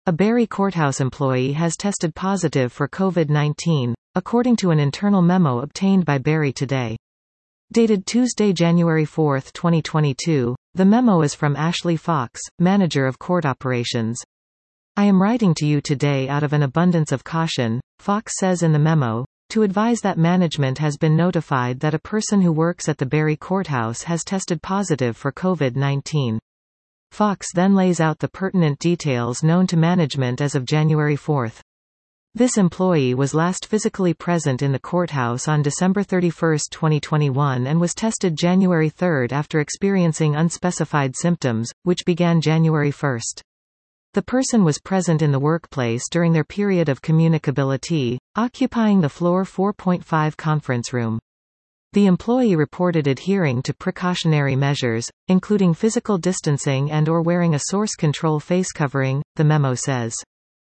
A Barrie Courthouse employee has tested positive for COVID-19, according to an internal memo obtained by Barrie Today. Dated Tuesday, January 4, 2022, the memo is from Ashley Fox, manager of court operations. "I am writing to you today out of an abundance of caution," Fox says in the memo, to advise that management has been notified that a person who works at the Barrie Courthouse has tested positive for COVID-19. Fox then lays out the pertinent details known to management as of January 4. This employee was last physically present in the courthouse on December 31, 2021 and was tested January 3 after experiencing unspecified symptoms, which began January 1. The person was present in the workplace during their period of communicability, occupying the floor 4.5 conference room. The employee reported adhering to precautionary measures, including physical distancing and/or wearing a source control face covering, the memo says.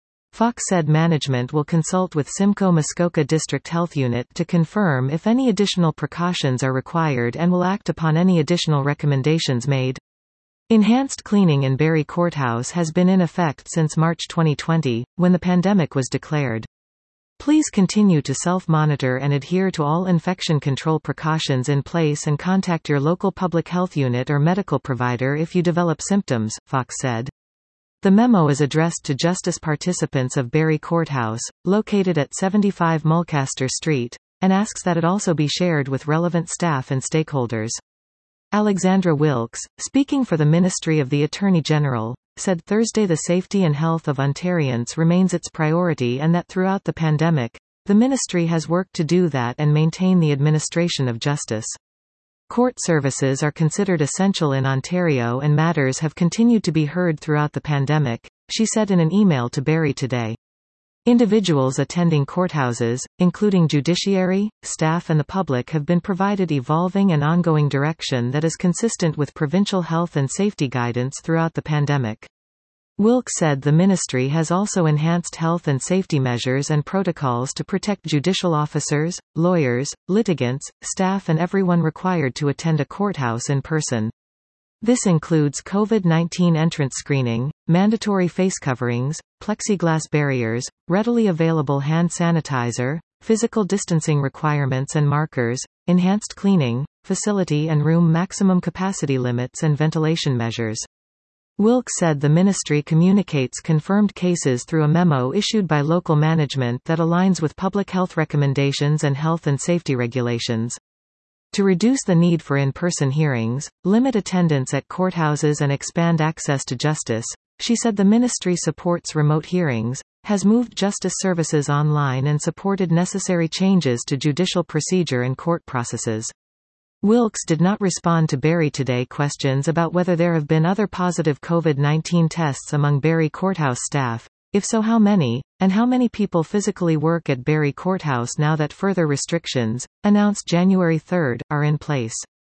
Fox said management will consult with Simcoe Muskoka District Health Unit to confirm if any additional precautions are required and will act upon any additional recommendations made. Enhanced cleaning in Barrie Courthouse has been in effect since March 2020, when the pandemic was declared. Please continue to self-monitor and adhere to all infection control precautions in place and contact your local public health unit or medical provider if you develop symptoms, Fox said. The memo is addressed to justice participants of Barrie Courthouse, located at 75 Mulcaster Street, and asks that it also be shared with relevant staff and stakeholders. Alexandra Wilkes, speaking for the Ministry of the Attorney General, said Thursday the safety and health of Ontarians remains its priority and that throughout the pandemic, the ministry has worked to do that and maintain the administration of justice. Court services are considered essential in Ontario and matters have continued to be heard throughout the pandemic, she said in an email to Barrie Today. Individuals attending courthouses, including judiciary, staff and the public, have been provided evolving and ongoing direction that is consistent with provincial health and safety guidance throughout the pandemic. Wilkes said the ministry has also enhanced health and safety measures and protocols to protect judicial officers, lawyers, litigants, staff and everyone required to attend a courthouse in person. This includes COVID-19 entrance screening, mandatory face coverings, plexiglass barriers, readily available hand sanitizer, physical distancing requirements and markers, enhanced cleaning, facility and room maximum capacity limits and ventilation measures. Wilkes said the ministry communicates confirmed cases through a memo issued by local management that aligns with public health recommendations and health and safety regulations. To reduce the need for in-person hearings, limit attendance at courthouses and expand access to justice, she said the ministry supports remote hearings, has moved justice services online and supported necessary changes to judicial procedure and court processes. Wilkes did not respond to Barrie Today questions about whether there have been other positive COVID-19 tests among Barrie Courthouse staff, if so how many, and how many people physically work at Barrie Courthouse now that further restrictions, announced January 3, are in place.